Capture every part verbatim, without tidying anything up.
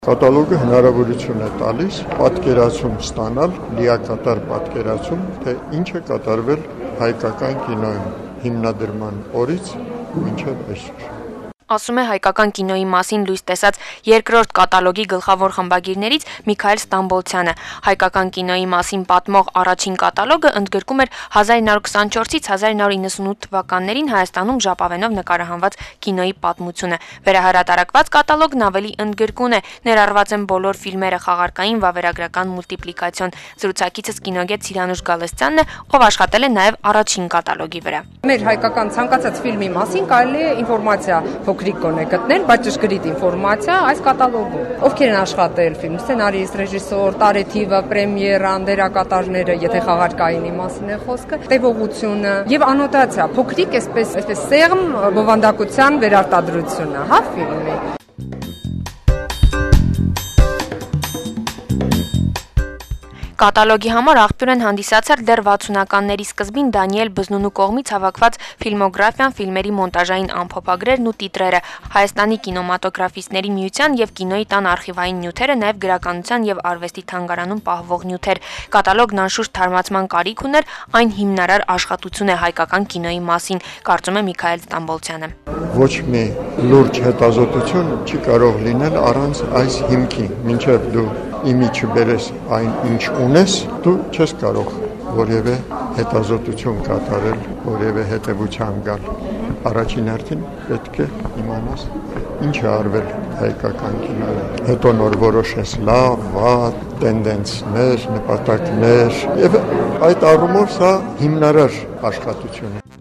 Կատալոգը հնարավորություն է տալիս պատկերացում ստանալ, լիակատար պատկերացում, թե ինչ է կատարվել հայկական կինոյում հիմնադրման օրից մինչև այսօր։ Ասում է հայկական կինոյի մասին լույս տեսած երկրորդ կատալոգի գլխավոր խմբագիրներից Միքայել Ստամբոլցյանը։ Հայկական կինոյի մասին պատմող առաջին կատալոգը ընդգրկում էր հազար իննսուն քսանչորսից հազար իննսուն իննսունութ թվականներին Հայաստանում ժապավենով նկարահանված կինոյի պատմությունը։ Վերահրատարակված կատալոգն ավելի ընդգրկուն է, ներառված են բոլոր ֆիլմերը խաղարկային, վավերագրական, մուլտիպլիկացիոն։ Զրուցակիցս կինոգետ Սիրանուշ Գալստյանն է, ով աշխատել է նաև առաջին կատալոգի վրա։ Մեր հայկական ցանկացած ֆիլմի մասին կարելի է ինֆորմացիա փոքրիկ կոնե գտնել, բայց ճշգրիտ ինֆորմացիա այս կատալոգում։ Ովքեր են աշխատել ֆիլմ, սցենարիստ, ռեժիսոր, տարեթիվը, պրեմիերան, դերակատարները, եթե խաղարկայինի մասին է խոսքը, տևողությունը եւ անոտացիա, փոքրիկ այսպես, այսպես սեղմ բովանդակության վերարտադրությունը, հա ֆիլմի։ Կատալոգի համար աղբյուր են հանդիսացել դեռ վաթսունականների սկզբին Դանիել Բզնունու կողմից հավաքված ֆիլմոգրաֆիան, ֆիլմերի մոնտաժային ամփոփագրերն ու տիտրերը, Հայաստանի կինոմատոգրաֆիստների միության եւ Կինոյի տան արխիվային նյութերը, նաեւ գրականության եւ արվեստի թանգարանում պահվող նյութեր։ Կատալոգն անշուշտ թարմացման կարիք ուներ, այն հիմնարար աշխատություն է հայկական կինոյի մասին, կարծում է Միքայել Ստամբոլցյանը։ Ոչ մի լուրջ հետազոտություն չի կարող լինել առանց այս հիմքի, մինչև դու իմիջը բերես այն ինչ ունես, դու չես կարող որևէ հետազոտություն կատարել, որևէ հետևության գալ։ Առաջին հերթին պետք է իմանաս ինչ է արվել հայկական կինոյում։ Հետո նոր որոշես լավ, վատ, տենդենսներ, նպատակներ, եւ այդ առումով սա հիմնարար աշխատություն է։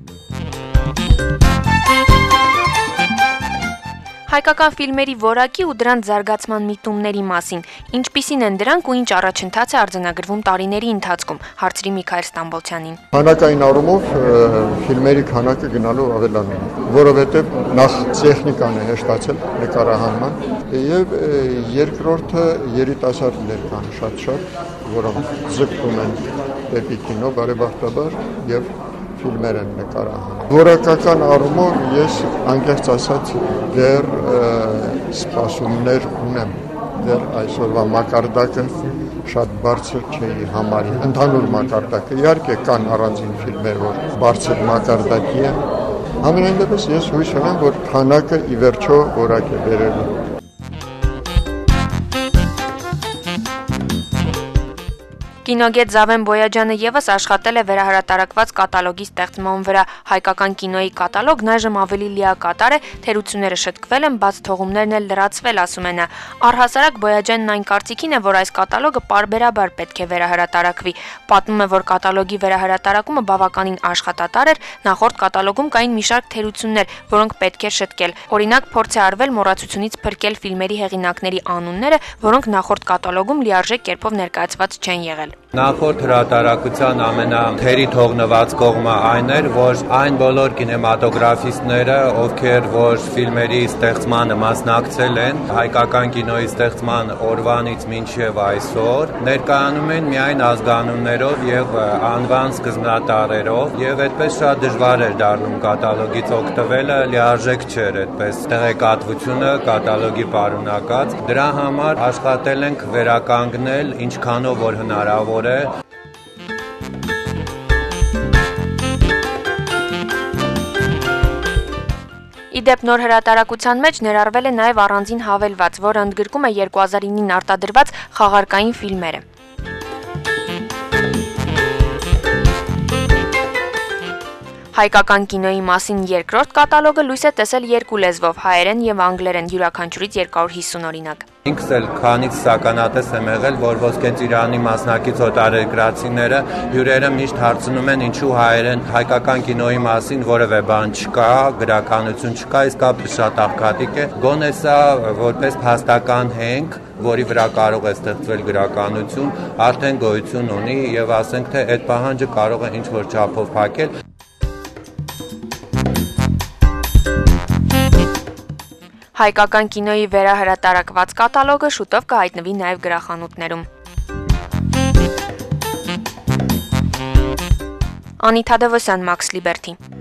Հայկական ֆիլմերի որակի ու դրանց զարգացման միտումների մասին, ինչպիսին են դրանք ու ինչ առաջընթաց է արձանագրվում տարիների ընթացքում, հարցրի Միքայել Ստամբոլցյանին։ Քանակային առումով ֆիլմերի քանակը գնալու ավելանում է, որովհետև նախ տեխնիկան է հեշտացել նկարահանման, եւ երկրորդը երիտասարդներ կան շատ-շատ, որոնք ձգտում են դեպի կինո բարեբախտաբար եւ ֆիլմեր են նկարահանում։ Որակական առումով ես անկեղծ ասած դեռ սպասումներ ունեմ, դեռ այսօրվա մակարդակը շատ բարձր չի համարի, ընդհանուր մակարդակը, իհարկե կան առանձին ֆիլմեր, որ բարձր մակարդակի են, համենայն դեպս ես հույս ունեմ, որ քանակը ի վերջո որակ է բերելու։ Կինոգետ Զավեն Բոյաջյանը եւս աշխատել է վերահրատարակված կատալոգի ստեղծման վրա։ Հայկական կինոյի կատալոգն այժմ ավելի լիակատար է, թերությունները շտկվել են, բաց թողումներն էլ լրացվել, ասում է նա։ Առհասարակ Բոյաջյանն այն կարծիքին է, որ այս կատալոգը պարբերաբար պետք է վերահրատարակվի։ Պատմում է, որ կատալոգի վերահրատարակումը բավականին աշխատատար էր, նախորդ կատալոգում կային մի շարք թերություններ, որոնք պետք էր շտկել։ Օրինակ, փորձ է արվել մոռացությունից փրկել ֆիլմերի հեղինակների անունները, որոնք նախորդ կատալոգում լիարժեք կերպով ներկայացված չեն եղել։ Նախորդ հրատարակության ամենաթերի թողնված կողմը այն էր, որ այն բոլոր կինեմատոգրաֆիստները, ովքեր որ ֆիլմերի ստեղծմանը մասնակցել են, հայկական կինոյի ստեղծման օրվանից մինչև այսօր, ներկայանում են միայն ազգանուններով եւ անվան սկզբնատարերով, եւ այդպես շատ դժվար էր դառնում կատալոգից օգտվելը, լիարժեք չէր այդպես տեղեկատվությունը կատալոգի պարունակած։ Դրա համար աշխատել ենք վերականգնել ինչքանով որ հնարավոր է։ Իդեպ նոր հրատարակության մեջ ներառվել է նաև առանձին հավելված, որը ընդգրկում է երկու հազար ինին արտադրված խաղարկային ֆիլմերը։ Հայկական կինոյի մասին երկրորդ կատալոգը լույս է տեսել երկու լեզվով՝ հայերեն եւ անգլերեն, յուրաքանչյուրից երկու հարյուր հիսուն օրինակ։ Ինքս էլ քանից սականատես եմ եղել, որ Ոսկե ծիրանի մասնակից օտարերկրացիները հյուրերը միշտ հարցնում են ինչու հայերեն հայկական կինոյի մասին որևէ բան չկա, գրականություն չկա, իսկապես շատ աղքատիկ է։ Գոնե սա որպես փաստական հենք, որի վրա կարող է ստեղծվել գրականություն, արդեն գոյություն ունի եւ ասենք թե այդ պահանջը կարող է ինչ-որ չափով փակել։ Հայկական կինոյի վերահրատարակված կատալոգը շուտով կհայտնվի նաև գրախանութներում։ Անիթա Դևոսյան, Մաքս Լիբերթի։